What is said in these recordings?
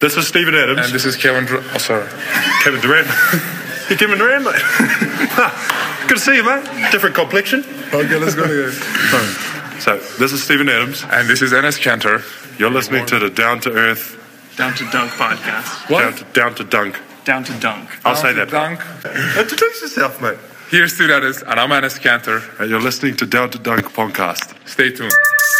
This is Steven Adams. And this is Kevin Durant. Kevin Durant. You're Kevin Durant, mate. Good to see you, mate. Different complexion. Okay, let's go again. So, this is Steven Adams. And this is Enes Kanter. You're listening to the Down to Earth. Down to Dunk podcast. What? Down to Dunk. Down to Dunk. I'll say that. Dunk. Introduce yourself, mate. Here's Steven Adams, and I'm Enes Kanter. And you're listening to Down to Dunk podcast. Stay tuned.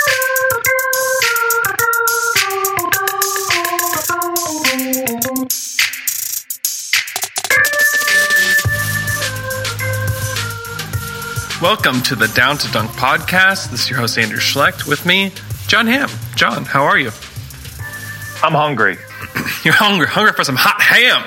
Welcome to the Down to Dunk podcast. This is your host, Andrew Schlecht. With me, John Hamm. John, how are you? I'm hungry. You're hungry for some hot ham.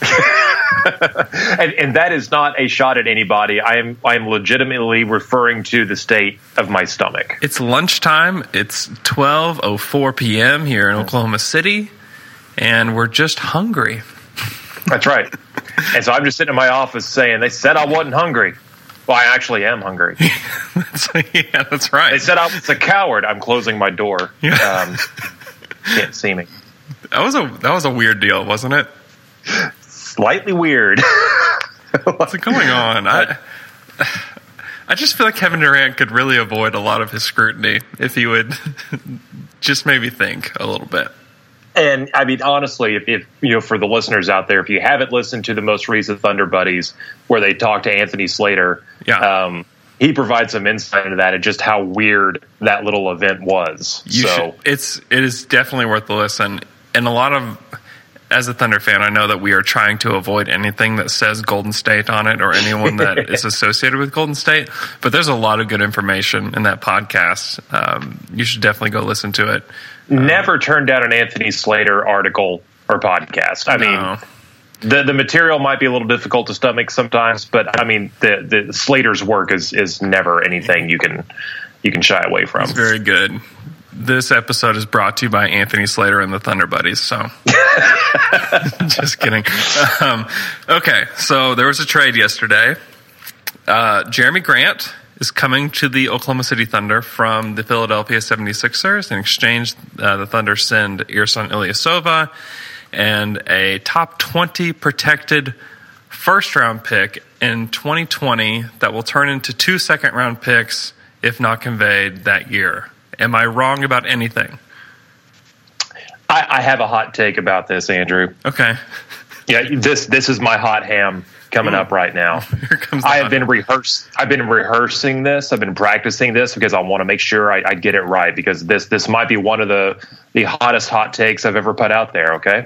and that is not a shot at anybody. I am legitimately referring to the state of my stomach. It's lunchtime. It's 12:04 p.m. here in Oklahoma City, and we're just hungry. That's right. And so I'm just sitting in my office saying, they said I wasn't hungry. Well, I actually am hungry. Yeah, that's right. They said I was a coward. I'm closing my door. Yeah. Can't see me. That was a weird deal, wasn't it? Slightly weird. What's going on? I just feel like Kevin Durant could really avoid a lot of his scrutiny if he would just maybe think a little bit. And I mean, honestly, if you know, for the listeners out there, if you haven't listened to the most recent Thunder Buddies where they talked to Anthony Slater, he provides some insight into that and just how weird that little event was. It is definitely worth the listen. And as a Thunder fan, I know that we are trying to avoid anything that says Golden State on it or anyone that is associated with Golden State. But there's a lot of good information in that podcast. You should definitely go listen to it. Never turn down an Anthony Slater article or podcast. I mean, the material might be a little difficult to stomach sometimes, but I mean, the Slater's work is never anything you can shy away from. It's very good. This episode is brought to you by Anthony Slater and the Thunder Buddies. So, just kidding. Okay, so there was a trade yesterday. Jeremy Grant is coming to the Oklahoma City Thunder from the Philadelphia 76ers. In exchange, the Thunder send Ersan Ilyasova and a top 20 protected first-round pick in 2020 that will turn into 2 second-round picks if not conveyed that year. Am I wrong about anything? I have a hot take about this, Andrew. Okay. Yeah, this is my hot ham coming up right now. Here comes I've been rehearsing this. I've been practicing this because I want to make sure I get it right, because this might be one of the hottest hot takes I've ever put out there. Okay.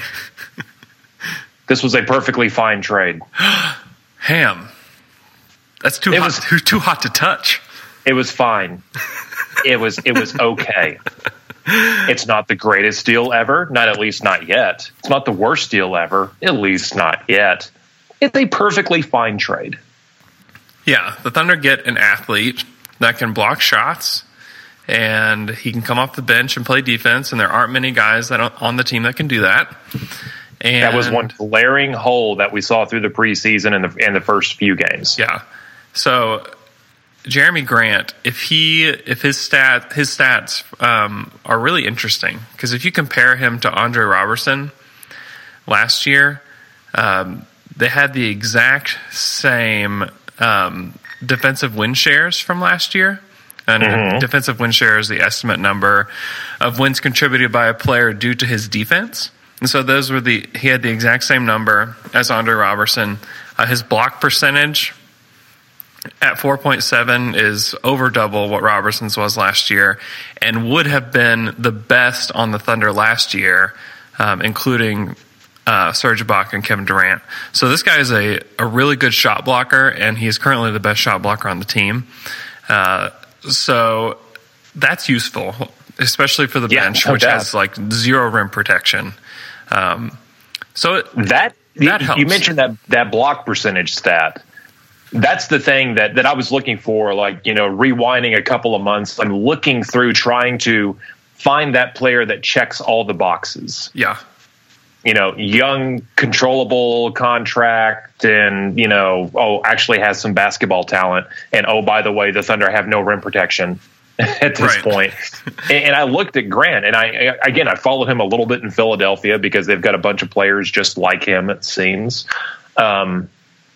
This was a perfectly fine trade. Ham. That's too hot to touch. It was fine. It was okay. It's not the greatest deal ever, at least not yet. It's not the worst deal ever, at least not yet. It's a perfectly fine trade. Yeah, the Thunder get an athlete that can block shots, and he can come off the bench and play defense, and there aren't many guys on the team that can do that. And that was one glaring hole that we saw through the preseason and the first few games. Yeah. So Jeremy Grant, if his stats are really interesting, because if you compare him to Andre Robertson last year, they had the exact same defensive win shares from last year. And defensive win share is the estimate number of wins contributed by a player due to his defense. And so he had the exact same number as Andre Robertson. His block percentage at 4.7 is over double what Robertson's was last year, and would have been the best on the Thunder last year, including Serge Ibaka and Kevin Durant. So this guy is a really good shot blocker, and he's currently the best shot blocker on the team. So that's useful, especially for the bench, which has like zero rim protection. So that helps. You mentioned that block percentage stat. That's the thing that I was looking for, like, you know, rewinding a couple of months. I'm looking through trying to find that player that checks all the boxes. Yeah. You know, young, controllable contract, and, you know, actually has some basketball talent. And, by the way, the Thunder have no rim protection. at this point. And I looked at Grant, and I followed him a little bit in Philadelphia because they've got a bunch of players just like him, it seems. And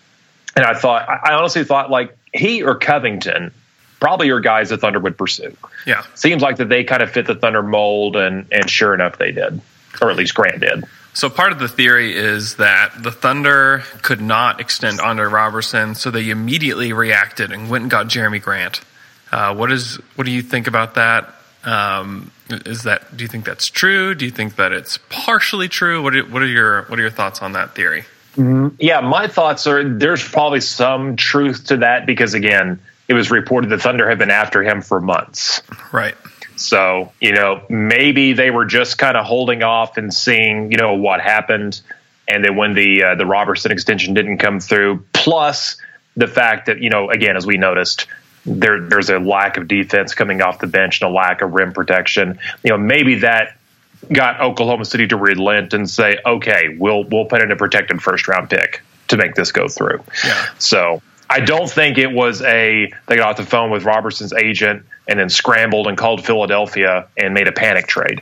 I honestly thought like he or Covington probably are guys the Thunder would pursue. Yeah. Seems like that they kind of fit the Thunder mold, and sure enough, they did. Or at least Grant did. So part of the theory is that the Thunder could not extend Andre Robertson, so they immediately reacted and went and got Jeremy Grant. What do you think about that? Do you think that's true? Do you think that it's partially true? What are your thoughts on that theory? Yeah, my thoughts are there's probably some truth to that because, again, it was reported the Thunder had been after him for months. Right. So, maybe they were just kind of holding off and seeing, what happened. And then when the Robertson extension didn't come through, plus the fact that, again, as we noticed, there's a lack of defense coming off the bench and a lack of rim protection. Maybe that got Oklahoma City to relent and say, okay, we'll put in a protected first-round pick to make this go through. Yeah. So I don't think it was they got off the phone with Robertson's agent and then scrambled and called Philadelphia and made a panic trade.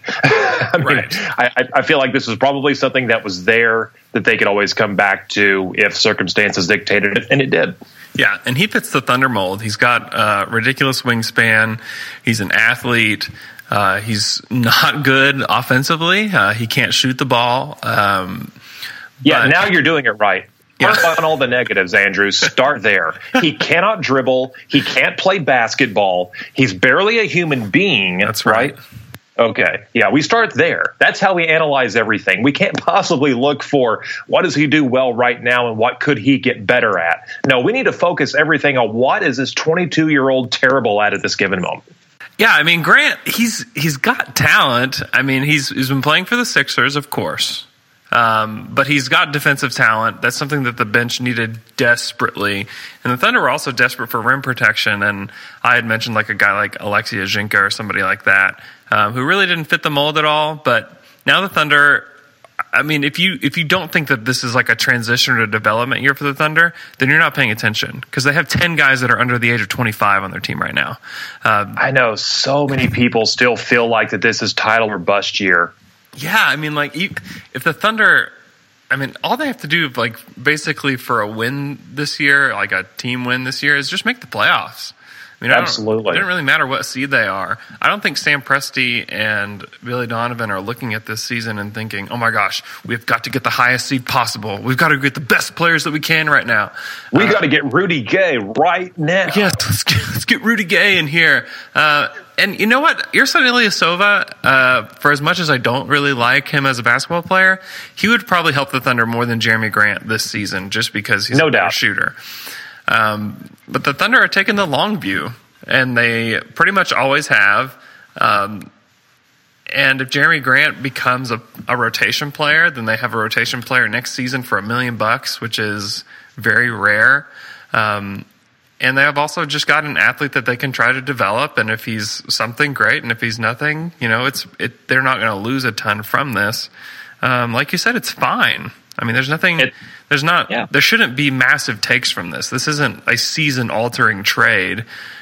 I feel like this was probably something that was there that they could always come back to if circumstances dictated it, and it did. Yeah, and he fits the Thunder mold. He's got a ridiculous wingspan. He's an athlete. He's not good offensively. He can't shoot the ball. Now you're doing it right. Harp on all the negatives, Andrew. Start there. He cannot dribble. He can't play basketball. He's barely a human being. That's right. Okay. Yeah, we start there. That's how we analyze everything. We can't possibly look for what does he do well right now and what could he get better at. No, we need to focus everything on what is this 22-year-old terrible at this given moment. Yeah, I mean, Grant, he's got talent. I mean, he's been playing for the Sixers, of course. But he's got defensive talent. That's something that the bench needed desperately. And the Thunder were also desperate for rim protection. And I had mentioned like a guy like Alexei Ajinka or somebody like that, who really didn't fit the mold at all. But now the Thunder, I mean, if you don't think that this is like a transition or development year for the Thunder, then you're not paying attention because they have 10 guys that are under the age of 25 on their team right now. I know so many people still feel like that this is title or bust year. Yeah, I mean, like, if the Thunder, I mean, all they have to do, like, basically for a win this year, like a team win this year, is just make the playoffs. I mean, absolutely. It doesn't really matter what seed they are. I don't think Sam Presti and Billy Donovan are looking at this season and thinking, oh my gosh, we've got to get the highest seed possible. We've got to get the best players that we can right now. We got to get Rudy Gay right now. Yeah, let's get Rudy Gay in here. And you know what? Ersan Ilyasova, for as much as I don't really like him as a basketball player, he would probably help the Thunder more than Jeremy Grant this season just because he's a better shooter. But the Thunder are taking the long view, and they pretty much always have. And if Jeremy Grant becomes a rotation player, then they have a rotation player next season for $1 million, which is very rare. And they have also just got an athlete that they can try to develop. And if he's something, great. And if he's nothing, they're not going to lose a ton from this. Like you said, it's fine. I mean, there's nothing. There shouldn't be massive takes from this. This isn't a season-altering trade.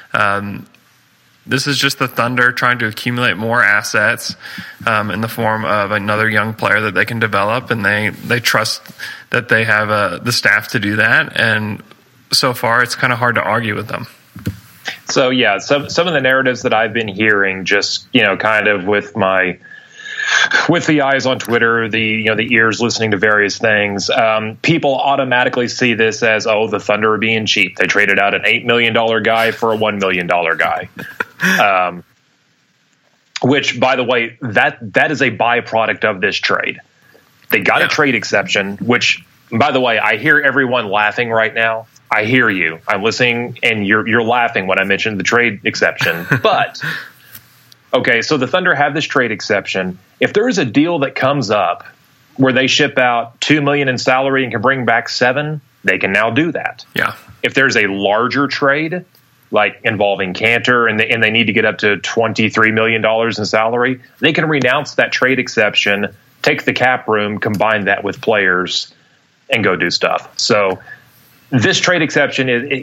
This is just the Thunder trying to accumulate more assets in the form of another young player that they can develop, and they trust that they have the staff to do that. And so far, it's kind of hard to argue with them. So yeah, some of the narratives that I've been hearing, just kind of with the eyes on Twitter, the ears listening to various things, people automatically see this as, the Thunder are being cheap. They traded out an $8 million guy for a $1 million guy. Which, by the way, that is a byproduct of this trade. They got a trade exception, which, by the way, I hear everyone laughing right now. I hear you. I'm listening, and you're laughing when I mentioned the trade exception. But okay, so the Thunder have this trade exception. If there is a deal that comes up where they ship out $2 million in salary and can bring back $7 million, they can now do that. Yeah. If there's a larger trade, like involving Cantor, and they need to get up to $23 million in salary, they can renounce that trade exception, take the cap room, combine that with players, and go do stuff. So this trade exception is,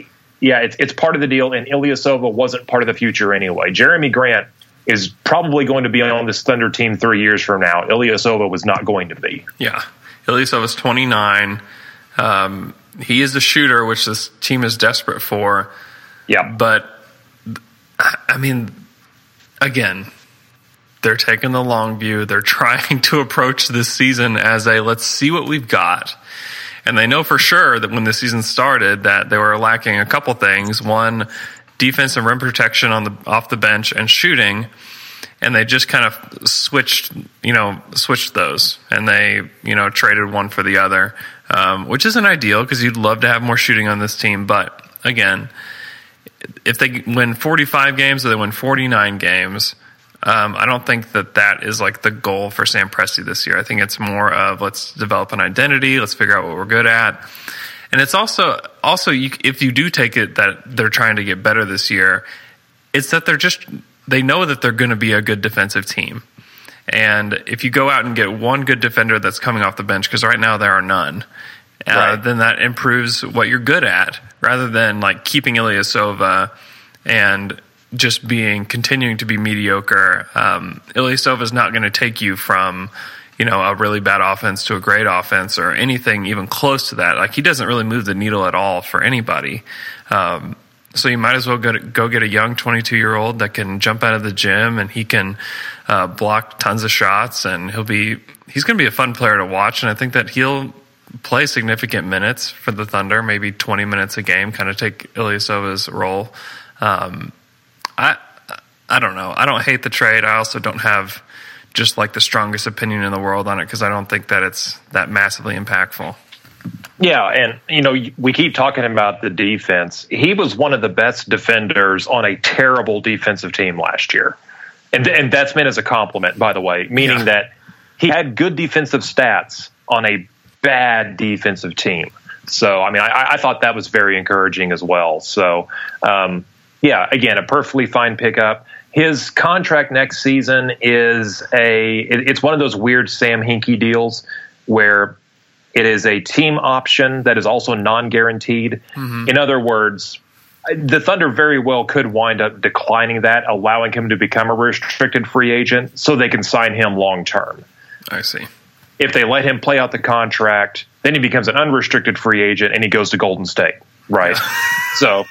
it's part of the deal, and Ilyasova wasn't part of the future anyway. Jeremy Grant is probably going to be on this Thunder team 3 years from now. Ilyasova was not going to be. Yeah. Ilyasova's 29. He is the shooter, which this team is desperate for. Yeah. But, I mean, again, they're taking the long view. They're trying to approach this season as a let's see what we've got. And they know for sure that when the season started that they were lacking a couple things. One, defense and rim protection off the bench and shooting. And they just kind of switched those. And they, traded one for the other, which isn't ideal because you'd love to have more shooting on this team. But again, if they win 45 games or they win 49 games, I don't think that is like the goal for Sam Presti this year. I think it's more of let's develop an identity, let's figure out what we're good at. And it's also if you do take it that they're trying to get better this year, it's that they know that they're going to be a good defensive team. And if you go out and get one good defender that's coming off the bench, because right now there are none, then that improves what you're good at rather than like keeping Ilyasova and just continuing to be mediocre. Ilyasova is not going to take you from, a really bad offense to a great offense or anything even close to that. Like he doesn't really move the needle at all for anybody. So you might as well go get a young 22-year-old that can jump out of the gym and he can block tons of shots, and he's going to be a fun player to watch. And I think that he'll play significant minutes for the Thunder, maybe 20 minutes a game, kind of take Ilyasova's role. I don't know. I don't hate the trade. I also don't have just like the strongest opinion in the world on it because I don't think that it's that massively impactful. Yeah, and we keep talking about the defense. He was one of the best defenders on a terrible defensive team last year. And that's meant as a compliment, by the way, meaning that he had good defensive stats on a bad defensive team. So, I mean, I thought that was very encouraging as well. So, again, a perfectly fine pickup. His contract next season is it's one of those weird Sam Hinkie deals where it is a team option that is also non-guaranteed. Mm-hmm. In other words, the Thunder very well could wind up declining that, allowing him to become a restricted free agent so they can sign him long-term. I see. If they let him play out the contract, then he becomes an unrestricted free agent and he goes to Golden State, right? So,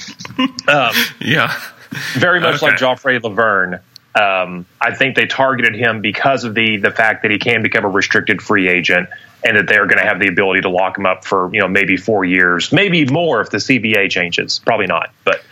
very much like Joffrey Laverne. I think they targeted him because of the fact that he can become a restricted free agent and that they're going to have the ability to lock him up for, maybe 4 years, maybe more if the CBA changes. Probably not. But,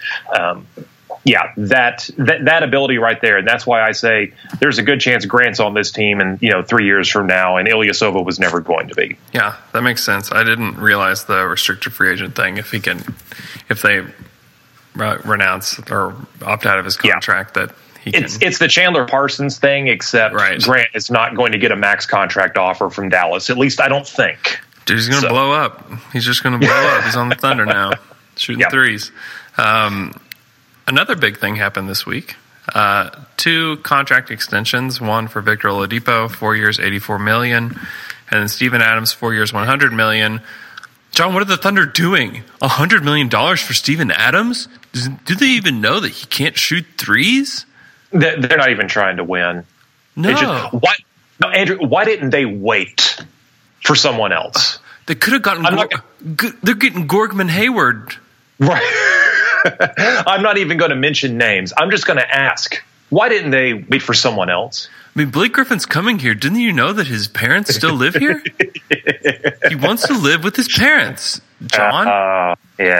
that ability right there. And that's why I say there's a good chance Grant's on this team and, 3 years from now, and Ilyasova was never going to be. Yeah, that makes sense. I didn't realize the restricted free agent thing. If they renounce or opt out of his contract, that he can. It's the Chandler Parsons thing, except Grant is not going to get a max contract offer from Dallas. At least I don't think. Dude, he's going to blow up. He's just going to blow up. He's on the Thunder now, shooting threes. Another big thing happened this week. 2 contract extensions. One for Victor Oladipo, 4 years, $84 million, and then Steven Adams, 4 years, $100 million. John, what are the Thunder doing? $100 million for Steven Adams? Do they even know that he can't shoot threes? They're not even trying to win. No. Andrew, why didn't they wait for someone else? They could have gotten they're getting Gorgman Hayward. Right. I'm not even going to mention names. I'm just going to ask, why didn't they wait for someone else? I mean, Blake Griffin's coming here. Didn't you know that his parents still live here? He wants to live with his parents, John.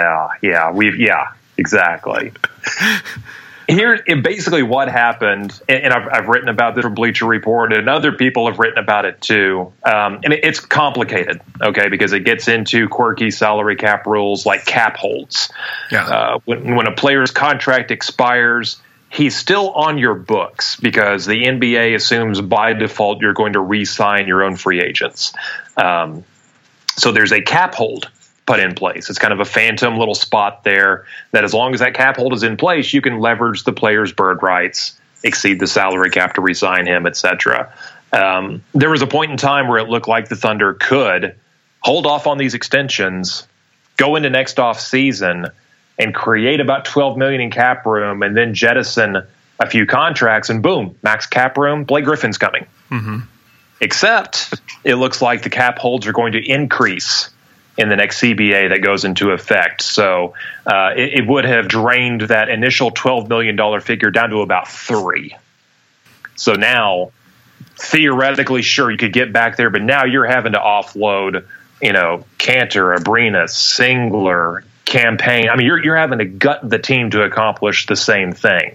Exactly. Here, basically what happened, and I've written about this for Bleacher Report, and other people have written about it too. And it's complicated, okay, because it gets into quirky salary cap rules like cap holds. Yeah. When a player's contract expires, he's still on your books because the NBA assumes by default you're going to re-sign your own free agents. So there's a cap hold put in place. It's kind of a phantom little spot there that as long as that cap hold is in place, you can leverage the player's bird rights, exceed the salary cap to re-sign him, etc. There was a point in time where it looked like the Thunder could hold off on these extensions, go into next off season, and create about $12 million in cap room, and then jettison a few contracts, and boom, max cap room. Blake Griffin's coming. Mm-hmm. Except it looks like the cap holds are going to increase in the next CBA that goes into effect. So it would have drained that initial $12 million figure down to about $3 million. So now, theoretically, sure, you could get back there, but now you're having to offload, Cantor, Abrines, Singler, Campaign. I mean, you're having to gut the team to accomplish the same thing.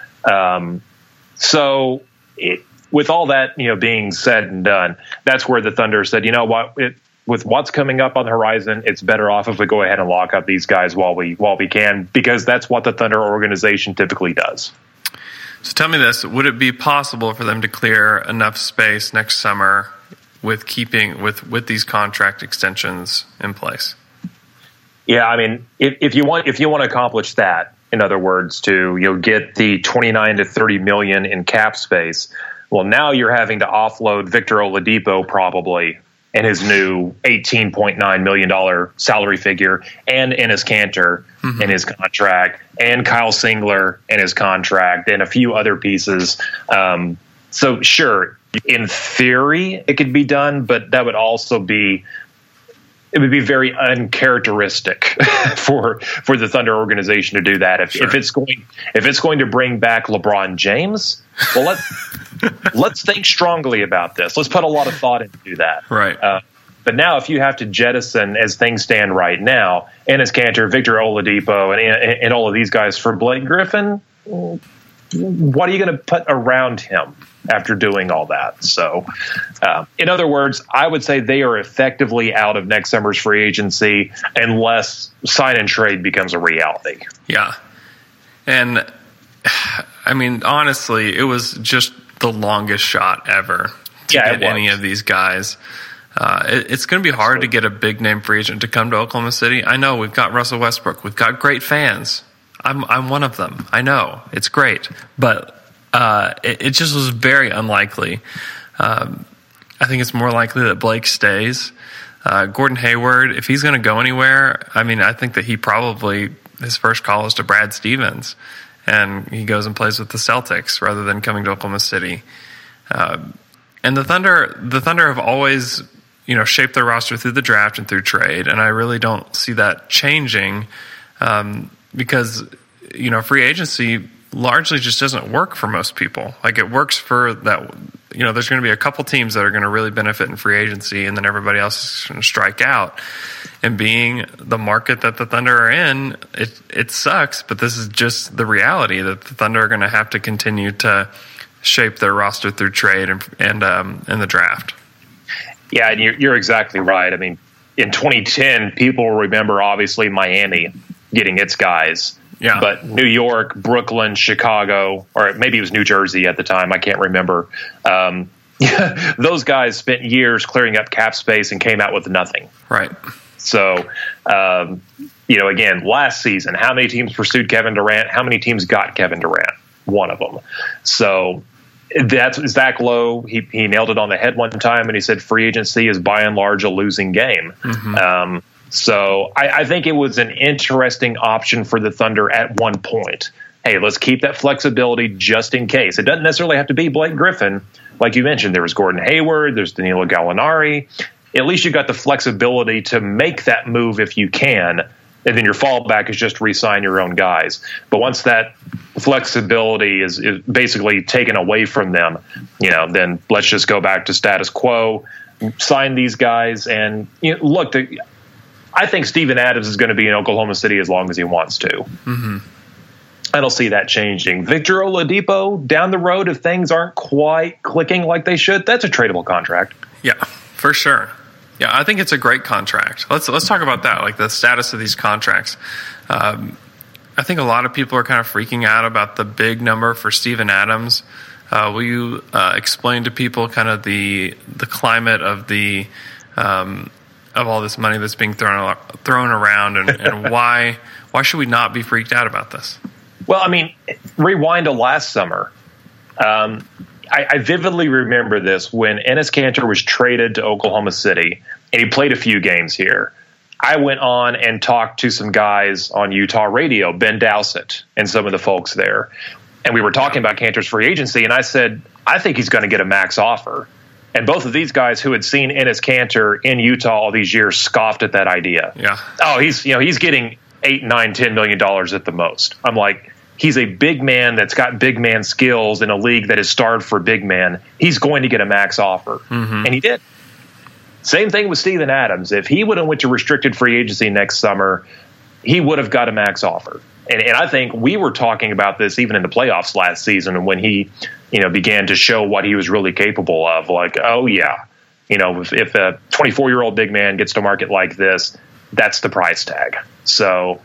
With all that, being said and done, that's where the Thunder said, you know what, with what's coming up on the horizon, it's better off if we go ahead and lock up these guys while we can, because that's what the Thunder organization typically does. So tell me this, would it be possible for them to clear enough space next summer with keeping with these contract extensions in place? Yeah, I mean, if you want to accomplish that, in other words, to get the 29 to 30 million in cap space, well, now you're having to offload Victor Oladipo probably and his new $18.9 million salary figure, and Enes Kanter in his contract, and Kyle Singler in his contract, and a few other pieces. So sure, in theory, it could be done, but that would also be very uncharacteristic for the Thunder organization to do that. If it's going to bring back LeBron James, well, let's think strongly about this. Let's put a lot of thought into that. Right. But now, if you have to jettison, as things stand right now, Enes Kanter, Victor Oladipo, and all of these guys for Blake Griffin, what are you going to put around him after doing all that? So, in other words, I would say they are effectively out of next summer's free agency unless sign and trade becomes a reality. Yeah. And, I mean, honestly, it was just the longest shot ever to get any of these guys. It's going to be hard to get a big-name free agent to come to Oklahoma City. I know we've got Russell Westbrook. We've got great fans. I'm one of them. I know. It's great. But it just was very unlikely. I think it's more likely that Blake stays. Gordon Hayward, if he's going to go anywhere, I mean, I think that his first call is to Brad Stevens, and he goes and plays with the Celtics rather than coming to Oklahoma City. And the Thunder have always, shaped their roster through the draft and through trade, and I really don't see that changing. Because, free agency largely just doesn't work for most people. Like, it works for that, there's going to be a couple teams that are going to really benefit in free agency, and then everybody else is going to strike out. And being the market that the Thunder are in, it sucks, but this is just the reality that the Thunder are going to have to continue to shape their roster through trade and the draft. Yeah, and you're exactly right. I mean, in 2010, people will remember, obviously, Miami getting its guys. Yeah. But New York, Brooklyn, Chicago, or maybe it was New Jersey at the time, I can't remember. Those guys spent years clearing up cap space and came out with nothing. Right. So, again, last season, how many teams pursued Kevin Durant? How many teams got Kevin Durant? One of them. So that's Zach Lowe. He nailed it on the head one time, and he said free agency is by and large a losing game. Mm-hmm. So I think it was an interesting option for the Thunder at one point. Hey, let's keep that flexibility just in case. It doesn't necessarily have to be Blake Griffin. Like you mentioned, there was Gordon Hayward, there's Danilo Gallinari. At least you got the flexibility to make that move if you can, and then your fallback is just re-sign your own guys. But once that flexibility is basically taken away from them, then let's just go back to status quo, sign these guys, and look, I think Steven Adams is going to be in Oklahoma City as long as he wants to. Mm-hmm. I don't see that changing. Victor Oladipo, down the road, if things aren't quite clicking like they should, that's a tradable contract. Yeah, for sure. Yeah, I think it's a great contract. Let's talk about that, like the status of these contracts. I think a lot of people are kind of freaking out about the big number for Steven Adams. Will you explain to people kind of the climate of of all this money that's being thrown around, and why should we not be freaked out about this? Well, I mean, rewind to last summer. I vividly remember this when Enes Kanter was traded to Oklahoma City, and he played a few games here. I went on and talked to some guys on Utah radio, Ben Dowsett and some of the folks there. And we were talking about Kanter's free agency. And I said, I think he's going to get a max offer. And both of these guys who had seen Enes Kanter in Utah all these years scoffed at that idea. Yeah. Oh, he's getting $8, $9, $10 million at the most. I'm like, he's a big man that's got big man skills in a league that is starved for big man. He's going to get a max offer. Mm-hmm. And he did. Same thing with Steven Adams. If he would have went to restricted free agency next summer, he would have got a max offer. And I think we were talking about this even in the playoffs last season when he, began to show what he was really capable of. Like, oh yeah, if a 24-year-old big man gets to market like this, that's the price tag. So,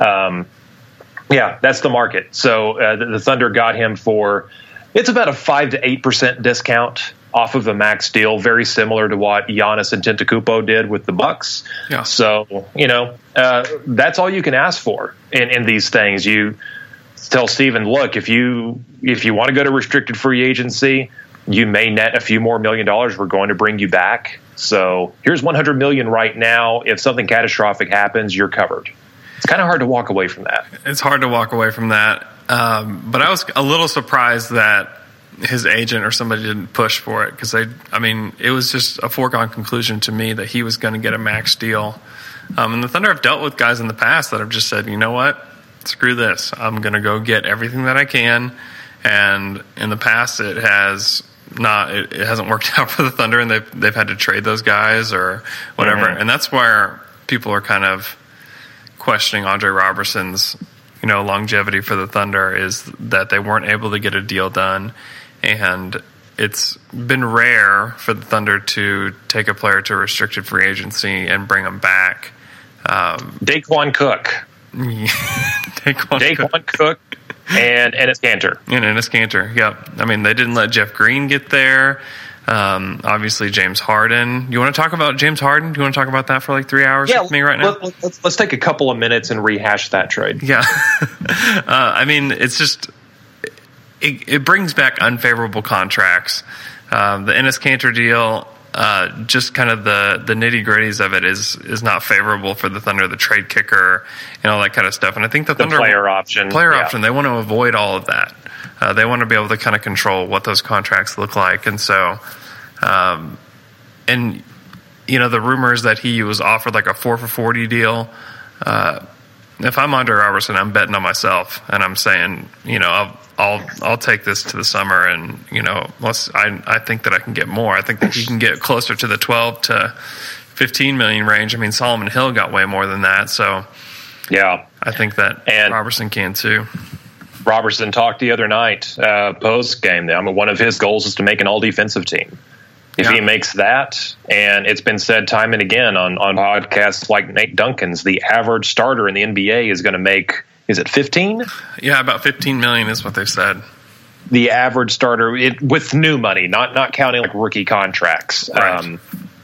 that's the market. So the Thunder got him for, it's about a 5 to 8% discount off of the max deal, very similar to what Giannis Antetokounmpo did with the Bucks. Yeah. So, that's all you can ask for in these things. You tell Steven, look, if you want to go to restricted free agency, you may net a few more $1 million. We're going to bring you back. So here's $100 million right now. If something catastrophic happens, you're covered. It's kind of hard to walk away from that. It's hard to walk away from that. But I was a little surprised that his agent or somebody didn't push for it because it was just a foregone conclusion to me that he was going to get a max deal. And the Thunder have dealt with guys in the past that have just said, you know what, screw this. I'm going to go get everything that I can. And in the past, it hasn't worked out for the Thunder, and they've had to trade those guys or whatever. Mm-hmm. And that's where people are kind of questioning Andre Roberson's longevity for the Thunder, is that they weren't able to get a deal done. And it's been rare for the Thunder to take a player to restricted free agency and bring them back. Daquan Cook. Daquan Cook and Enes Kanter. And Enes Kanter, yep. They didn't let Jeff Green get there. Obviously, James Harden. You want to talk about James Harden? Do you want to talk about that for like 3 hours with me right now? Let's take a couple of minutes and rehash that trade. Yeah. It's just... It brings back unfavorable contracts. The Enes Kanter deal, just kind of the nitty-gritties of it is not favorable for the Thunder, the trade kicker and all that kind of stuff. And I think the Thunder... player option, they want to avoid all of that. They want to be able to kind of control what those contracts look like. And so, the rumors that he was offered like a 4 for $40 deal, if I'm Andre Roberson, I'm betting on myself, and I'm saying, I'll take this to the summer, and I think that I can get more. I think that he can get closer to the 12 to 15 million range. Solomon Hill got way more than that, so yeah, I think that Roberson can too. Roberson talked the other night post game. One of his goals is to make an all defensive team. If he makes that, and it's been said time and again on podcasts like Nate Duncan's, the average starter in the NBA is going to make, is it 15? Yeah, about 15 million is what they've said. The average starter with new money, not counting like rookie contracts. Right.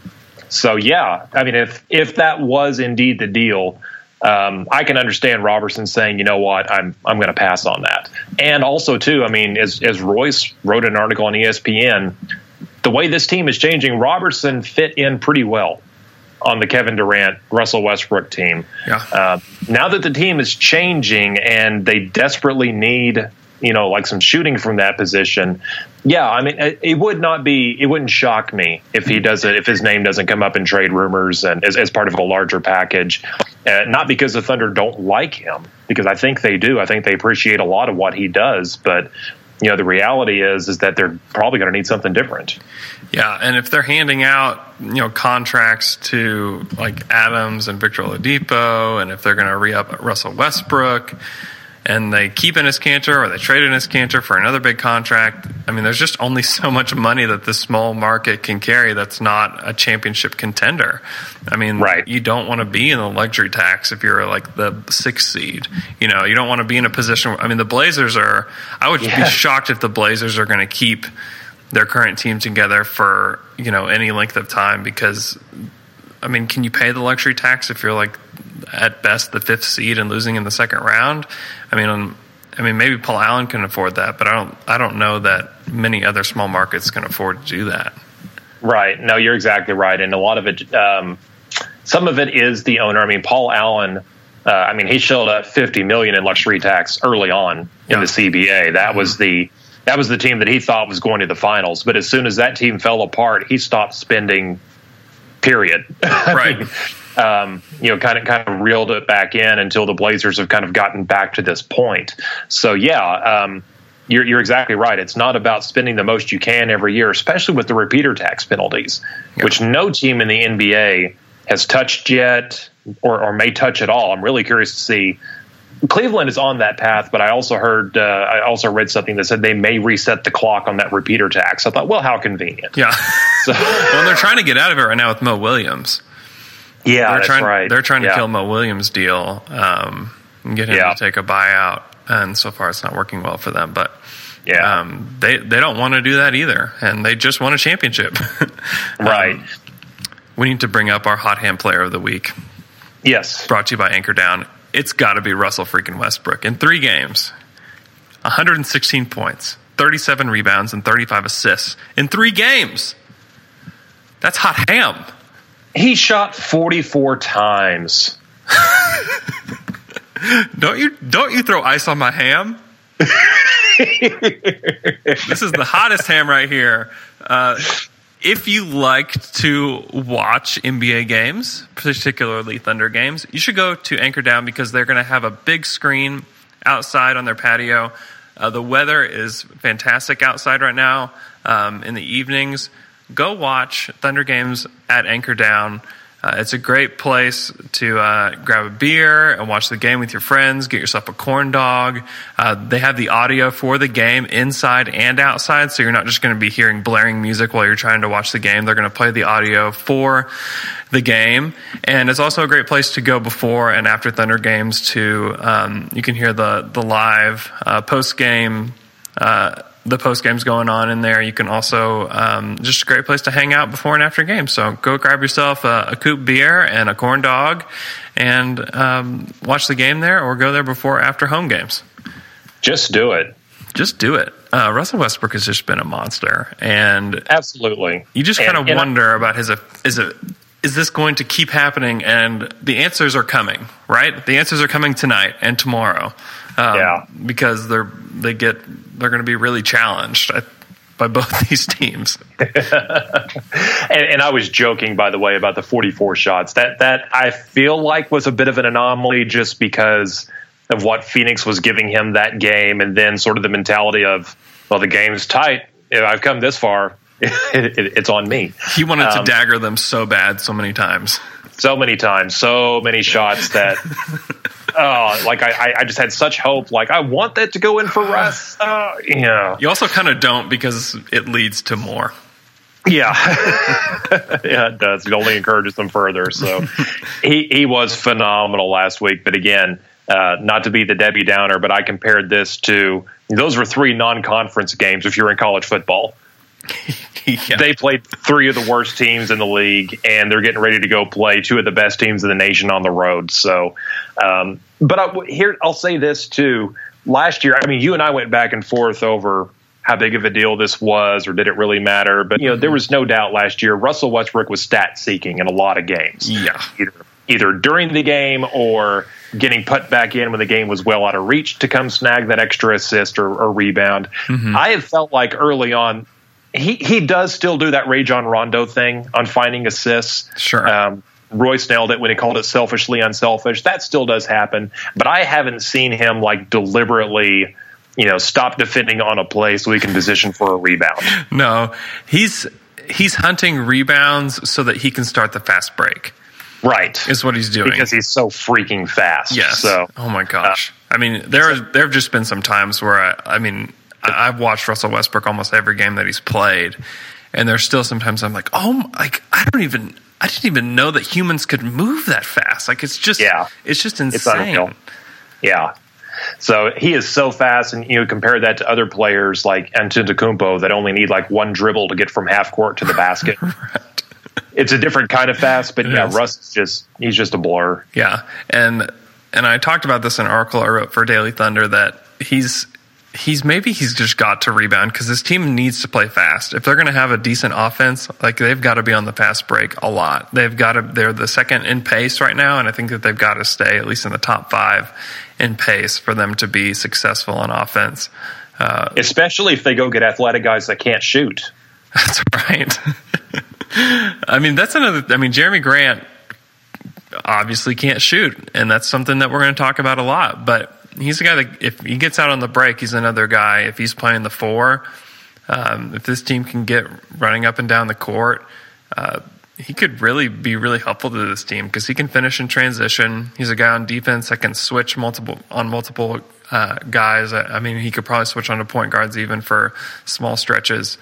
If that was indeed the deal, I can understand Robertson saying, you know what, I'm going to pass on that. And also too, as Royce wrote an article on ESPN, the way this team is changing, Robertson fit in pretty well on the Kevin Durant, Russell Westbrook team. Yeah. Now that the team is changing and they desperately need, some shooting from that position. Yeah, it wouldn't shock me if his name doesn't come up in trade rumors and as part of a larger package. Not because the Thunder don't like him, because I think they do. I think they appreciate a lot of what he does, but the reality is that they're probably going to need something different. Yeah, and if they're handing out, contracts to like Adams and Victor Oladipo, and if they're going to re-up Russell Westbrook, and they keep Enes Kanter or they trade Enes Kanter for another big contract, there's just only so much money that this small market can carry that's not a championship contender. Right. You don't want to be in the luxury tax if you're like the 6th seed. You don't want to be in a position where, the Blazers are, I would be shocked if the Blazers are going to keep their current team together for, any length of time, because, can you pay the luxury tax if you're like at best the 5th seed and losing in the second round? Maybe Paul Allen can afford that, but I don't know that many other small markets can afford to do that. Right. No, you're exactly right. And a lot of it, some of it is the owner. I mean, Paul Allen, he shelled out $50 million in luxury tax early on in the CBA. That was the team that he thought was going to the finals. But as soon as that team fell apart, he stopped spending, period. Right. Kind of reeled it back in until the Blazers have kind of gotten back to this point. So, you're exactly right. It's not about spending the most you can every year, especially with the repeater tax penalties, which no team in the NBA has touched yet or may touch at all. I'm really curious to see. Cleveland is on that path, but I also read something that said they may reset the clock on that repeater tax. I thought, well, how convenient. Yeah. So, well, they're trying to get out of it right now with Mo Williams. Yeah, that's right. They're trying to kill Mo Williams' deal and get him to take a buyout. And so far, it's not working well for them. But they don't want to do that either, and they just won a championship. Right. We need to bring up our hot hand player of the week. Yes. Brought to you by Anchor Down. It's got to be Russell freaking Westbrook. In 3 games, 116 points, 37 rebounds, and 35 assists. In 3 games. That's hot ham. He shot 44 times. Don't you throw ice on my ham? This is the hottest ham right here. If you like to watch NBA games, particularly Thunder games, you should go to Anchor Down because they're going to have a big screen outside on their patio. The weather is fantastic outside right now. In the evenings, go watch Thunder games at Anchor Down. It's a great place to grab a beer and watch the game with your friends, get yourself a corn dog. They have the audio for the game inside and outside, so you're not just going to be hearing blaring music while you're trying to watch the game. They're going to play the audio for the game. And it's also a great place to go before and after Thunder games too. You can hear the live post-game the post game's going on in there. You can also just a great place to hang out before and after games. So go grab yourself a coupe beer and a corn dog and watch the game there, or go there before or after home games. Just do it. Just do it. Russell Westbrook has just been a monster, and absolutely, you just kind of wonder about is this going to keep happening? And the answers are coming, right? The answers are coming tonight and tomorrow. Because they're going to be really challenged by both these teams. and I was joking, by the way, about the 44 shots. That I feel like was a bit of an anomaly just because of what Phoenix was giving him that game, and then sort of the mentality of, well, the game's tight. I've come this far. It's on me. He wanted to dagger them so bad so many times. So many times. So many shots that... I just had such hope. Like, I want that to go in for Russ. You also kind of don't, because it leads to more. Yeah. Yeah, it does. It only encourages them further. So he was phenomenal last week. But again, not to be the Debbie Downer, but I compared this to, those were 3 non-conference games if you're in college football. Yeah. They played 3 of the worst teams in the league, and they're getting ready to go play 2 of the best teams in the nation on the road. So, I'll say this too. Last year, I mean, you and I went back and forth over how big of a deal this was, or did it really matter? But, there was no doubt last year Russell Westbrook was stat seeking in a lot of games. Yeah. Either during the game or getting put back in when the game was well out of reach to come snag that extra assist or rebound. Mm-hmm. I have felt like early on, He does still do that Rajon Rondo thing on finding assists. Sure. Royce nailed it when he called it selfishly unselfish. That still does happen, but I haven't seen him like deliberately, stop defending on a play so he can position for a rebound. No, he's hunting rebounds so that he can start the fast break. Right. Is what he's doing. Because he's so freaking fast. Yes. So, oh my gosh. There have just been some times where I've watched Russell Westbrook almost every game that he's played, and there's still sometimes I'm like, I didn't even know that humans could move that fast. Like, it's just insane. It's unreal. Yeah. So he is so fast, and compare that to other players like Antetokounmpo that only need like 1 dribble to get from half court to the basket. Right. It's a different kind of fast, but Russ he's just a blur. Yeah, and I talked about this in an article I wrote for Daily Thunder that he's he's just got to rebound because this team needs to play fast. If they're going to have a decent offense, like they've got to be on the fast break a lot. They're the second in pace right now, and I think that they've got to stay at least in the top 5 in pace for them to be successful on offense. Especially if they go get athletic guys that can't shoot. That's right. I mean, Jeremy Grant obviously can't shoot, and that's something that we're going to talk about a lot, but he's a guy that if he gets out on the break, he's another guy. If he's playing the 4, if this team can get running up and down the court, he could really be really helpful to this team because he can finish in transition. He's a guy on defense that can switch multiple guys. I mean, he could probably switch on to point guards even for small stretches.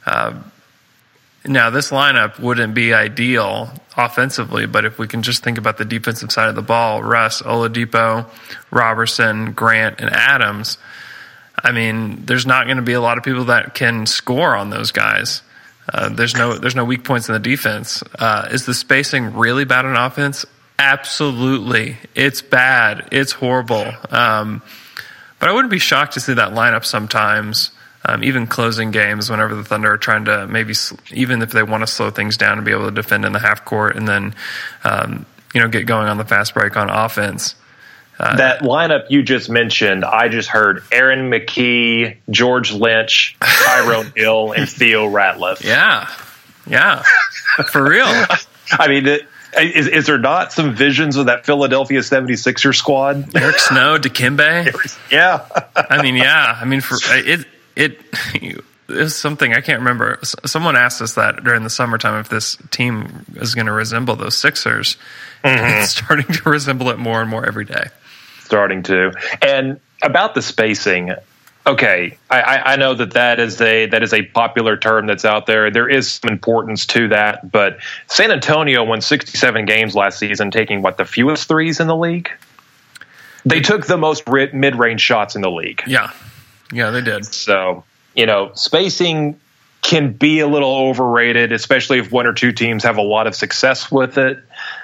Now, this lineup wouldn't be ideal offensively, but if we can just think about the defensive side of the ball, Russ, Oladipo, Robertson, Grant, and Adams, I mean, there's not going to be a lot of people that can score on those guys. There's no weak points in the defense. Is the spacing really bad on offense? Absolutely. It's bad. It's horrible. But I wouldn't be shocked to see that lineup sometimes. Even closing games whenever the Thunder are trying to maybe, even if they want to slow things down and be able to defend in the half court and then, get going on the fast break on offense. That lineup you just mentioned, I just heard Aaron McKee, George Lynch, Tyrone Hill, and Theo Ratliff. Yeah, for real. I mean, is there not some visions of that Philadelphia 76er squad? Eric Snow, Dikembe? Yeah. I mean, for it was something I can't remember. Someone asked us that during the summertime if this team is going to resemble those Sixers. Mm-hmm. It's starting to resemble it more and more every day. Starting to. And about the spacing, okay, I know that is a popular term that's out there. There is some importance to that, but San Antonio won 67 games last season, taking the fewest threes in the league. They took the most mid-range shots in the league. Yeah, they did. So, spacing can be a little overrated, especially if one or two teams have a lot of success with it.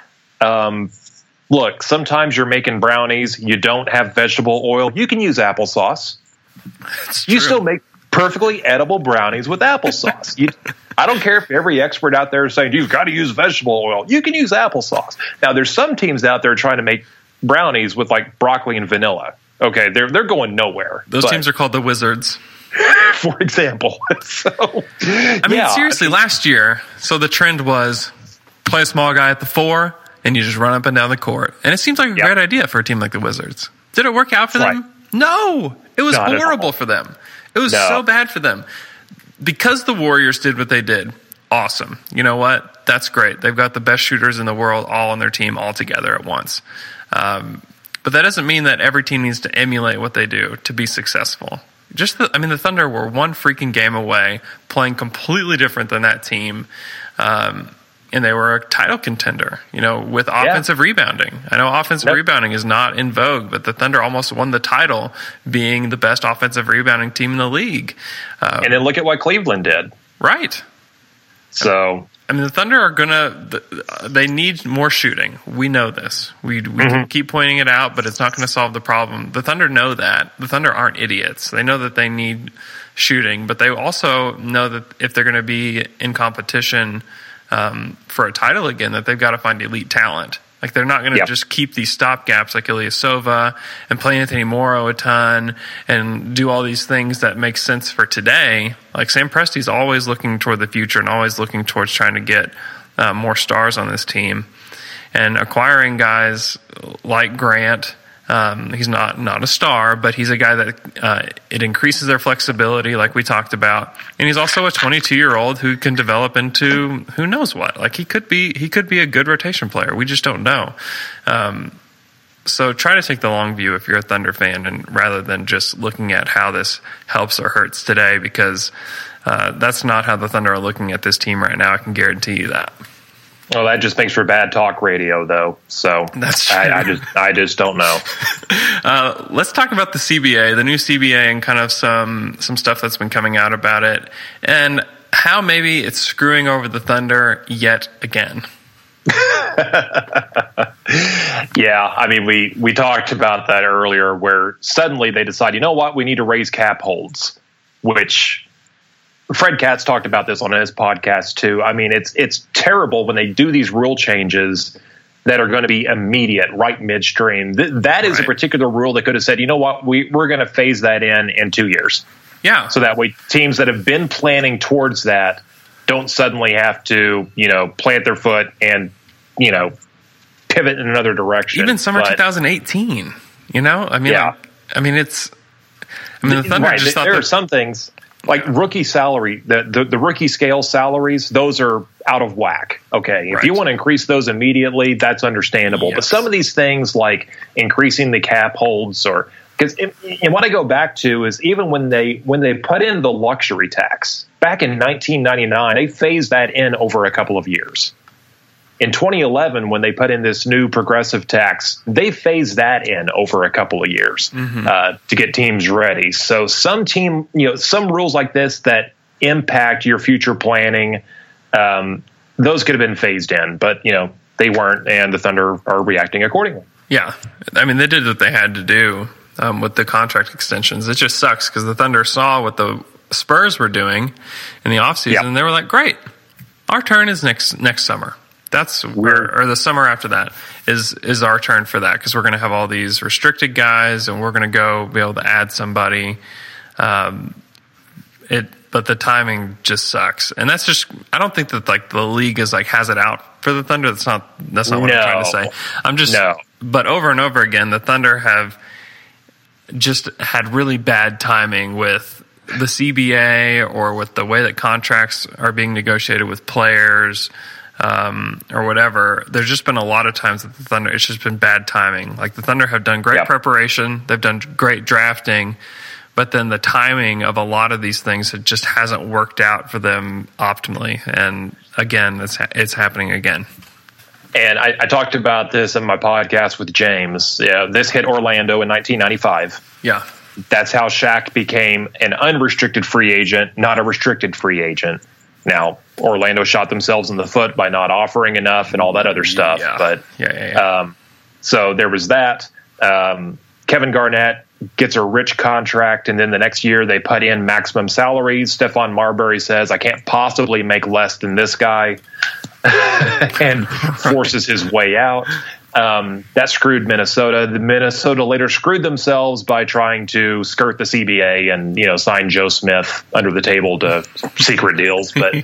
Look, sometimes you're making brownies. You don't have vegetable oil. You can use applesauce. That's true. You still make perfectly edible brownies with applesauce. I don't care if every expert out there is saying you've got to use vegetable oil. You can use applesauce. Now, there's some teams out there trying to make brownies with broccoli and vanilla. Okay, they're going nowhere. Those teams are called the Wizards, for example. Seriously, last year, so the trend was play a small guy at the 4, and you just run up and down the court. And it seems like a great idea for a team like the Wizards. Did it work out for them? No, it was horrible for them. It was so bad for them. Because the Warriors did what they did, awesome. You know what? That's great. They've got the best shooters in the world all on their team all together at once. But that doesn't mean that every team needs to emulate what they do to be successful. The Thunder were one freaking game away, playing completely different than that team, and they were a title contender, with offensive rebounding. I know offensive rebounding is not in vogue, but the Thunder almost won the title being the best offensive rebounding team in the league. And then look at what Cleveland did. Right. So... the Thunder they need more shooting. We know this. We can keep pointing it out, but it's not going to solve the problem. The Thunder know that. The Thunder aren't idiots. They know that they need shooting, but they also know that if they're going to be in competition for a title again, that they've got to find elite talent. They're not going to just keep these stopgaps like Ilyasova and play Anthony Morrow a ton and do all these things that make sense for today. Sam Presti's always looking toward the future and always looking towards trying to get more stars on this team. And acquiring guys like Grant, he's not a star, but he's a guy that it increases their flexibility like we talked about. And he's also a 22-year-old who can develop into who knows what. He could be a good rotation player. We just don't know. So try to take the long view if you're a Thunder fan, and rather than just looking at how this helps or hurts today, because that's not how the Thunder are looking at this team right now. I can guarantee you that. Well, that just makes for bad talk radio, though. So that's true. I just don't know. Let's talk about the CBA, the new CBA, and kind of some stuff that's been coming out about it, and how maybe it's screwing over the Thunder yet again. Yeah, I mean, we talked about that earlier, where suddenly they decide, you know what, we need to raise cap holds, which Fred Katz talked about this on his podcast too. I mean, it's terrible when they do these rule changes that are going to be immediate, right midstream. That is a particular rule that could have said, you know what, we're going to phase that in 2 years. Yeah. So that way teams that have been planning towards that don't suddenly have to, plant their foot and, pivot in another direction. Even summer 2018, I mean, yeah. The Thunder right. just thought there are some things like rookie salary, the rookie scale salaries, those are out of whack. Okay. If you want to increase those immediately, that's understandable. Yes. But some of these things like increasing the cap holds because what I go back to is even when they put in the luxury tax back in 1999, they phased that in over a couple of years. In 2011, when they put in this new progressive tax, they phased that in over a couple of years to get teams ready. So some rules like this that impact your future planning, those could have been phased in, but they weren't, and the Thunder are reacting accordingly. Yeah, I mean, they did what they had to do with the contract extensions. It just sucks because the Thunder saw what the Spurs were doing in the offseason, and they were like, "Great, our turn is next summer." That's or the summer after that is our turn for that, because we're going to have all these restricted guys and we're going to go be able to add somebody. But the timing just sucks, and that's just, I don't think that like the league is like has it out for the Thunder. That's not what I'm trying to say. But over and over again, the Thunder have just had really bad timing with the CBA or with the way that contracts are being negotiated with players. Or whatever. There's just been a lot of times that the Thunder, it's just been bad timing. Like the Thunder have done great preparation, they've done great drafting, but then the timing of a lot of these things, it just hasn't worked out for them optimally. And again, it's happening again. And I talked about this in my podcast with James. Yeah, this hit Orlando in 1995. Yeah. That's how Shaq became an unrestricted free agent, not a restricted free agent. Now, Orlando shot themselves in the foot by not offering enough and all that other stuff. Yeah. But so there was that. Kevin Garnett gets a rich contract, and then the next year they put in maximum salaries. Stephon Marbury says, I can't possibly make less than this guy, and forces his way out. That screwed Minnesota. The Minnesota later screwed themselves by trying to skirt the CBA and, sign Joe Smith under the table to secret deals. But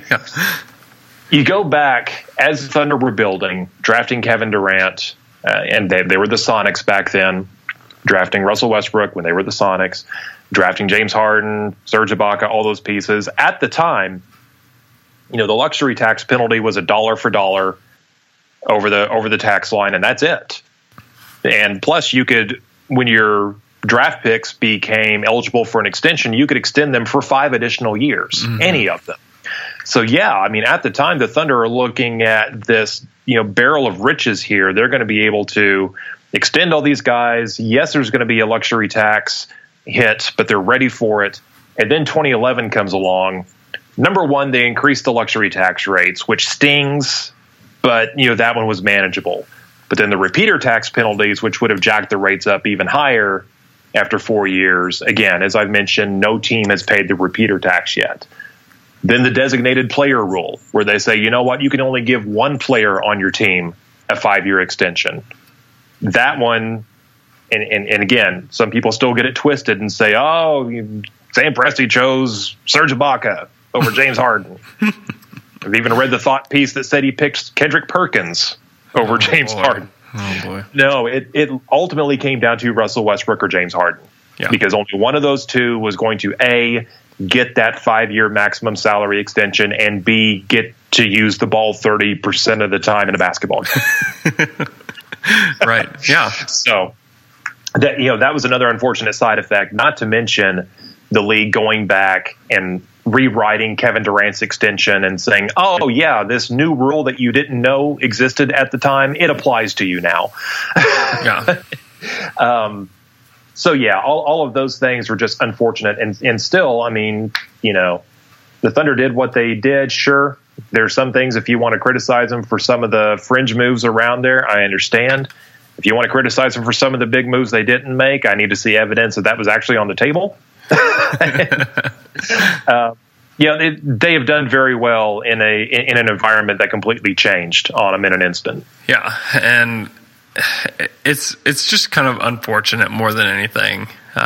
you go back as the Thunder were building, drafting Kevin Durant, and they were the Sonics back then, drafting Russell Westbrook when they were the Sonics, drafting James Harden, Serge Ibaka, all those pieces. At the time, the luxury tax penalty was $1 for dollar over the tax line, and that's it. And plus, you could, when your draft picks became eligible for an extension, you could extend them for 5 additional years, any of them. So yeah, I mean, at the time, the Thunder are looking at this, barrel of riches here. They're going to be able to extend all these guys. Yes, there's going to be a luxury tax hit, but they're ready for it. And then 2011 comes along. Number one, they increased the luxury tax rates, which stings. But, that one was manageable. But then the repeater tax penalties, which would have jacked the rates up even higher after 4 years. Again, as I've mentioned, no team has paid the repeater tax yet. Then the designated player rule, where they say, you know what, you can only give one player on your team a 5-year extension. That one, and again, some people still get it twisted and say, oh, Sam Presti chose Serge Ibaka over James Harden. I've even read the thought piece that said he picked Kendrick Perkins over James Harden. Oh, boy. No, it ultimately came down to Russell Westbrook or James Harden. Yeah. Because only one of those two was going to, A, get that 5-year maximum salary extension, and B, get to use the ball 30% of the time in a basketball game. Right, yeah. So that was another unfortunate side effect, not to mention the league going back and rewriting Kevin Durant's extension and saying, oh, yeah, this new rule that you didn't know existed at the time, it applies to you now. Yeah. So, yeah, all of those things were just unfortunate. And still, I mean, the Thunder did what they did. Sure, There's some things, if you want to criticize him for some of the fringe moves around there, I understand. If you want to criticize him for some of the big moves they didn't make, I need to see evidence that was actually on the table. They have done very well in an environment that completely changed on them in an instant. Yeah, and it's just kind of unfortunate more than anything.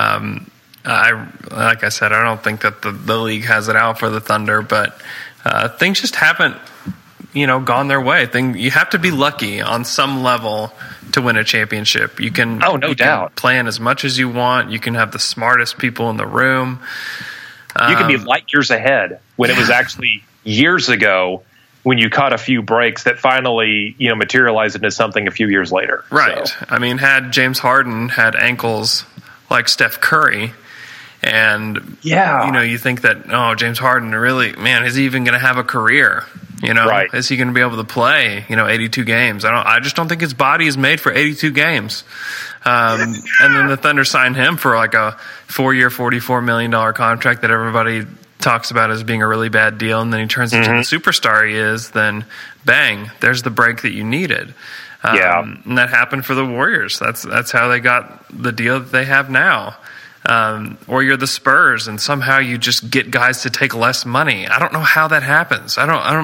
Like I said, I don't think that the league has it out for the Thunder, but things just haven't, gone their way. You have to be lucky on some level to win a championship. You can, no doubt, plan as much as you want. You can have the smartest people in the room. You can be light years ahead when it was actually years ago when you caught a few breaks that finally, materialized into something a few years later. Right. So. I mean, had James Harden had ankles like Steph Curry, and you think that, James Harden really, man, is he even going to have a career? Right. Is he going to be able to play, 82 games? I just don't think his body is made for 82 games. And then the Thunder signed him for like a 4-year, $44 million contract that everybody talks about as being a really bad deal. And then he turns into the superstar he is. Then bang, there's the break that you needed. And that happened for the Warriors. That's how they got the deal that they have now. Or you're the Spurs and somehow you just get guys to take less money. I don't know how that happens.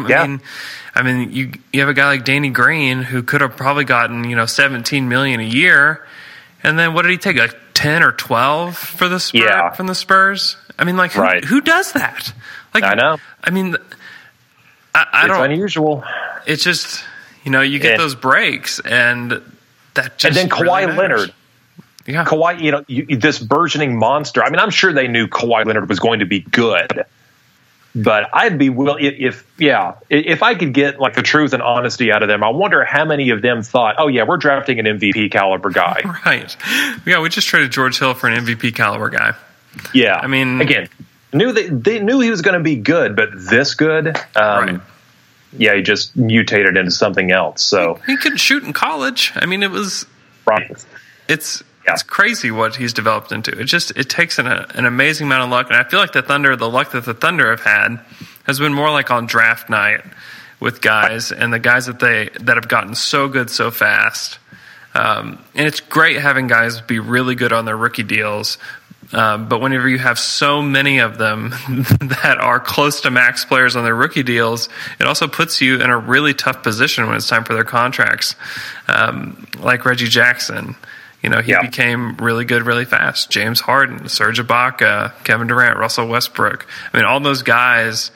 I mean, you have a guy like Danny Green who could have probably gotten, $17 million a year. And then what did he take? Like 10 or 12 for the Spurs from the Spurs? I mean, like who does that? Like, I know. I mean, it's unusual. It's just, you get those breaks and that just. And then Kawhi really Leonard. Yeah. Kawhi, this burgeoning monster. I mean, I'm sure they knew Kawhi Leonard was going to be good, but I'd be willing if I could get like the truth and honesty out of them. I wonder how many of them thought, "Oh yeah, we're drafting an MVP caliber guy." Right? Yeah, we just traded George Hill for an MVP caliber guy. Yeah, I mean, again, they knew he was going to be good, but this good. Right. Yeah, he just mutated into something else. So he couldn't shoot in college. I mean, it was right. It's crazy what he's developed into. It takes an amazing amount of luck, and I feel like the luck that the Thunder have had has been more like on draft night with guys and the guys that have gotten so good so fast. And it's great having guys be really good on their rookie deals. But whenever you have so many of them that are close to max players on their rookie deals, it also puts you in a really tough position when it's time for their contracts. Like Reggie Jackson. He became really good really fast. James Harden, Serge Ibaka, Kevin Durant, Russell Westbrook. I mean, all those guys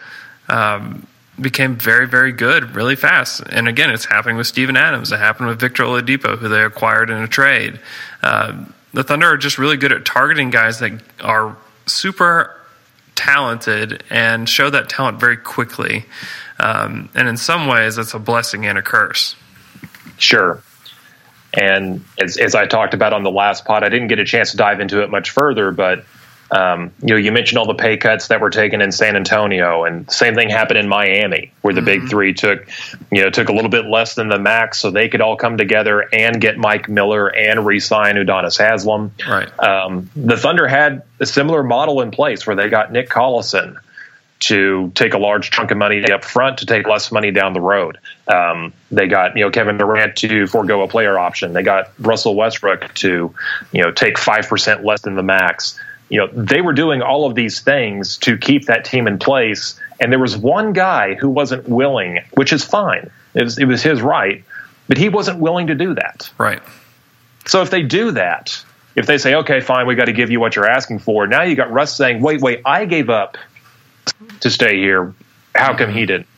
became very, very good really fast. And again, it's happening with Steven Adams. It happened with Victor Oladipo, who they acquired in a trade. The Thunder are just really good at targeting guys that are super talented and show that talent very quickly. And in some ways, it's a blessing and a curse. Sure. And as I talked about on the last pod, I didn't get a chance to dive into it much further, but you mentioned all the pay cuts that were taken in San Antonio, and the same thing happened in Miami, where the big three took a little bit less than the max, so they could all come together and get Mike Miller and re-sign Udonis Haslem. Right. The Thunder had a similar model in place where they got Nick Collison to take a large chunk of money up front to take less money down the road. They got Kevin Durant to forego a player option. They got Russell Westbrook to take 5% less than the max. They were doing all of these things to keep that team in place. And there was one guy who wasn't willing, which is fine. It was his right, but he wasn't willing to do that. Right. So if they do that, if they say, okay, fine, we got to give you what you're asking for. Now you got Russ saying, wait, I gave up to stay here. How come he didn't?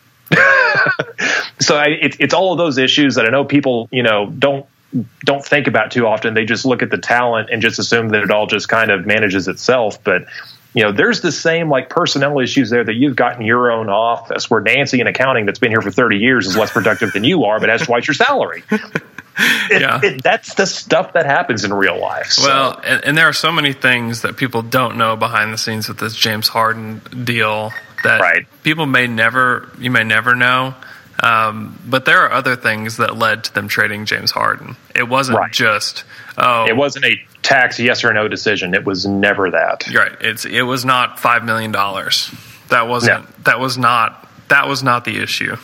So it's all of those issues that I know people, don't think about too often. They just look at the talent and just assume that it all just kind of manages itself. But, there's the same like personnel issues there that you've got in your own office, where Nancy in accounting that's been here for 30 years is less productive than you are, but has twice your salary. That's the stuff that happens in real life. So. Well, and there are so many things that people don't know behind the scenes with this James Harden deal that people may never know. But there are other things that led to them trading James Harden. It wasn't just it wasn't a tax yes or no decision. It was never that. Right. It was not $5 million. That wasn't. No. That was not that was not the issue.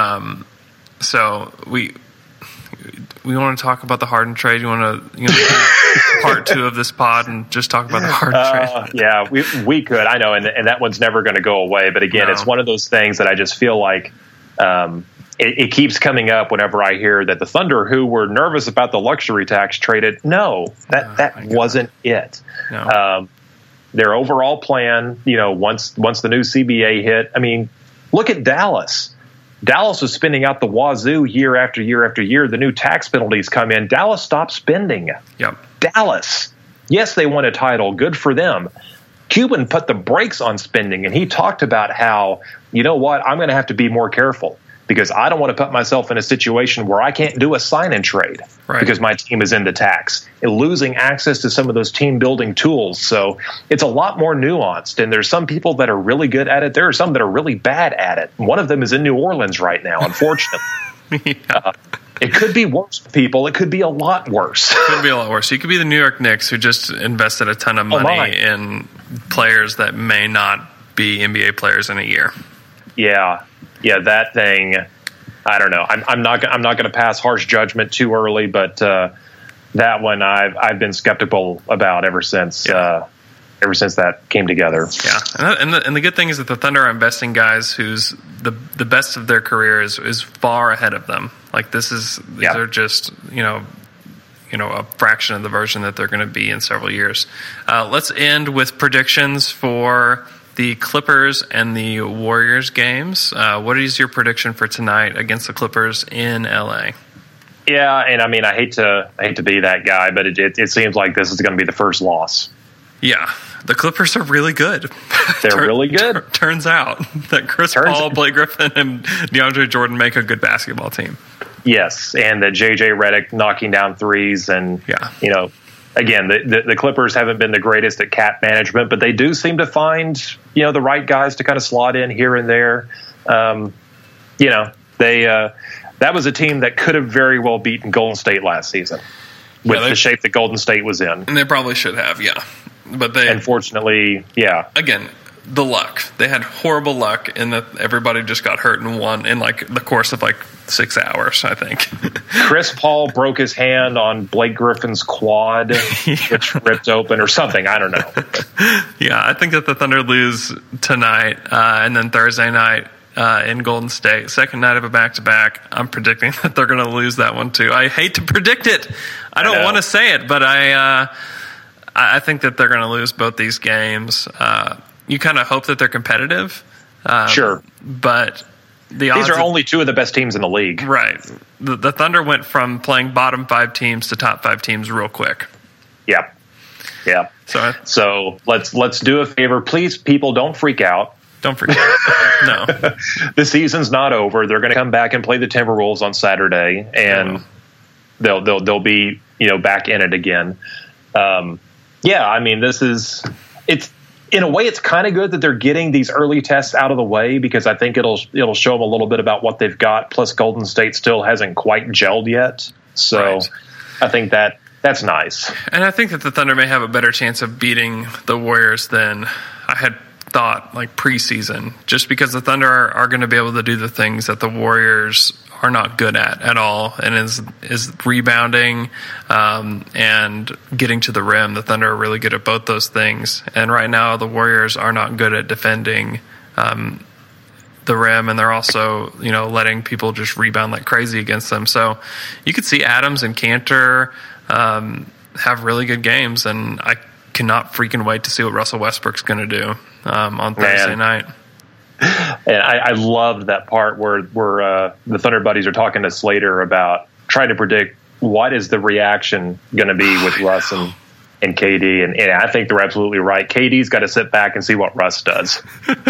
So we want to talk about the Harden trade. You want to part 2 of this pod and just talk about the Harden trade? Yeah, we could. I know, and that one's never going to go away. But again, It's one of those things that I just feel like it keeps coming up whenever I hear that the Thunder, who were nervous about the luxury tax, traded. No, that wasn't it. No. Their overall plan, once the new CBA hit, I mean, look at Dallas. Dallas was spending out the wazoo year after year after year. The new tax penalties come in. Dallas stopped spending. Yep. Dallas. Yes, they won a title. Good for them. Cuban put the brakes on spending, and he talked about how, you know what, I'm going to have to be more careful because I don't want to put myself in a situation where I can't do a sign and trade because my team is into tax and losing access to some of those team building tools. So it's a lot more nuanced, and there's some people that are really good at it. There are some that are really bad at it. One of them is in New Orleans right now, unfortunately. It could be worse, people. It could be a lot worse. It could be a lot worse. You could be the New York Knicks, who just invested a ton of money in players that may not be NBA players in a year. Yeah, that thing. I don't know. I'm not going to pass harsh judgment too early, but that one I've been skeptical about ever since that came together. Yeah, and the good thing is that the Thunder are investing guys whose the best of their career is far ahead of them. Like these are just a fraction of the version that they're going to be in several years. Let's end with predictions for the Clippers and the Warriors games. What is your prediction for tonight against the Clippers in LA? Yeah, and I mean, I hate to be that guy, but it seems like this is going to be the first loss. Yeah, the Clippers are really good. They're really good. Turns out that Chris Paul, Blake Griffin, and DeAndre Jordan make a good basketball team. Yes, and that J.J. Redick knocking down threes, and again, the Clippers haven't been the greatest at cap management, but they do seem to find the right guys to kind of slot in here and there. That was a team that could have very well beaten Golden State last season with the shape that Golden State was in, and they probably should have. Yeah, but they unfortunately, again. The luck. They had horrible luck in that everybody just got hurt and won in the course of 6 hours, I think. Chris Paul broke his hand on Blake Griffin's quad, which ripped open or something. I don't know. Yeah, I think that the Thunder lose tonight and then Thursday night in Golden State. Second night of a back-to-back. I'm predicting that they're going to lose that one too. I hate to predict it. I don't want to say it, but I think that they're going to lose both these games. You kind of hope that they're competitive. Sure. But these are only 2 of the best teams in the league. Right. The Thunder went from playing bottom 5 teams to top 5 teams real quick. Yeah. So let's do a favor. Please, people, don't freak out. Don't freak out. No. The season's not over. They're going to come back and play the Timberwolves on Saturday, and they'll be back in it again. I mean, it's. In a way, it's kind of good that they're getting these early tests out of the way because I think it'll show them a little bit about what they've got. Plus, Golden State still hasn't quite gelled yet, so I think that's nice. And I think that the Thunder may have a better chance of beating the Warriors than I had thought, preseason, just because the Thunder are going to be able to do the things that the Warriors are not good at all, and is rebounding and getting to the rim. The Thunder are really good at both those things, and right now the Warriors are not good at defending the rim, and they're also letting people just rebound like crazy against them. So you could see Adams and Cantor have really good games, and I cannot freaking wait to see what Russell Westbrook's going to do on Thursday night. And I loved that part where the Thunder buddies are talking to Slater about trying to predict what is the reaction going to be with Russ and KD. And I think they're absolutely right. KD's got to sit back and see what Russ does.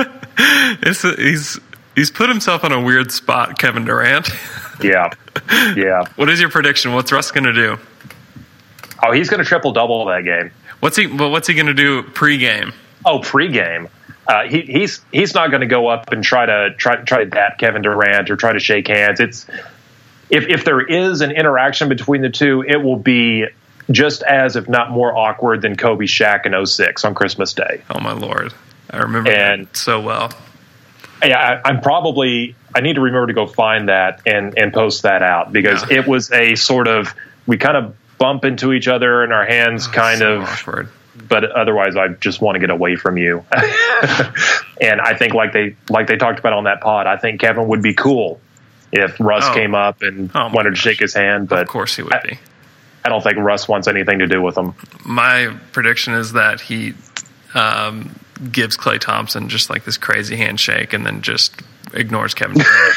He's put himself in a weird spot, Kevin Durant. Yeah. What is your prediction? What's Russ going to do? Oh, he's going to triple-double that game. What's he going to do pregame? Oh, pregame. He's not going to go up and try to dap Kevin Durant or try to shake hands. It's if there is an interaction between the two, it will be just as, if not more, awkward than Kobe Shaq in 2006 on Christmas Day. Oh my Lord, I remember that so well. Yeah, I need to remember to go find that and post that out, because it was a sort of, we kind of bump into each other and our hands awkward. But otherwise I just want to get away from you. And I think like they talked about on that pod, I think Kevin would be cool if Russ came up and wanted to shake his hand, but of course he would be. I don't think Russ wants anything to do with him. My prediction is that he gives Klay Thompson just like this crazy handshake and then just ignores Kevin Durant.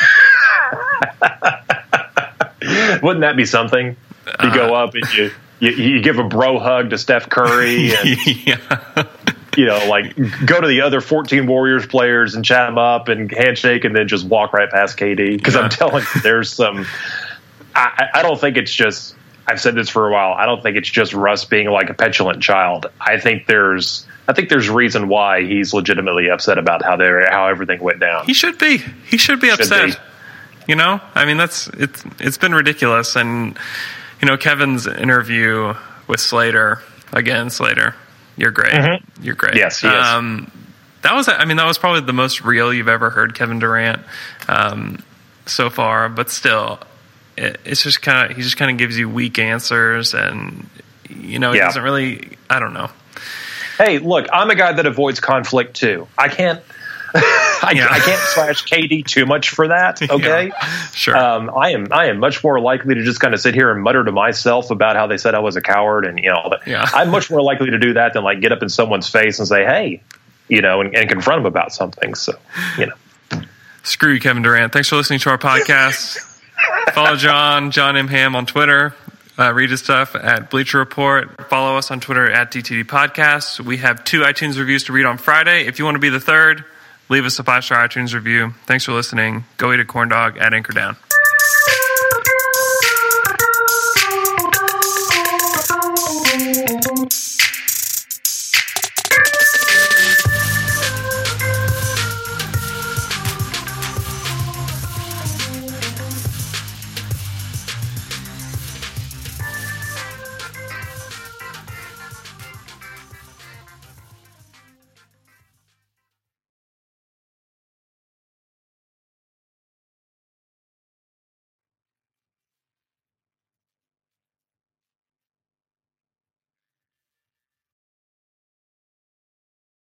Wouldn't that be something? You go up and you give a bro hug to Steph Curry and like go to the other 14 Warriors players and chat them up and handshake and then just walk right past KD. Because I'm telling you, there's some. I don't think it's just. I've said this for a while. I don't think it's just Russ being like a petulant child. I think there's reason why he's legitimately upset about how everything went down. He should be. He should be upset. I mean, it's been ridiculous. And Kevin's interview with Slater, you're great. Mm-hmm. You're great. Yes, he is. That was probably the most real you've ever heard Kevin Durant so far. But still, it's just he just kind of gives you weak answers, and he doesn't really. I don't know. Hey, look, I'm a guy that avoids conflict too. I can't. I can't slash KD too much for that. Okay, sure. I am much more likely to just kind of sit here and mutter to myself about how they said I was a coward, and I'm much more likely to do that than like get up in someone's face and say, hey, and confront them about something. So, Screw you, Kevin Durant. Thanks for listening to our podcast. Follow John M. Ham on Twitter. Read his stuff at Bleacher Report. Follow us on Twitter at DTD Podcasts. We have 2 iTunes reviews to read on Friday. If you want to be the third, leave us a 5-star iTunes review. Thanks for listening. Go eat a corn dog at Anchor Down.